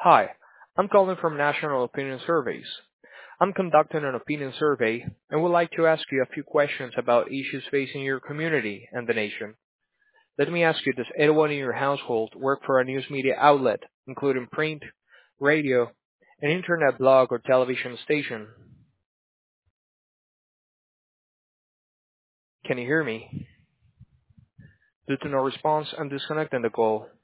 Hi, I'm calling from National Opinion Surveys. I'm conducting an opinion survey and would like to ask you a few questions about issues facing your community and the nation. Let me ask you, does anyone in your household work for a news media outlet, including print, radio, an internet blog or television station? Can you hear me? Due to no response, I'm disconnecting the call.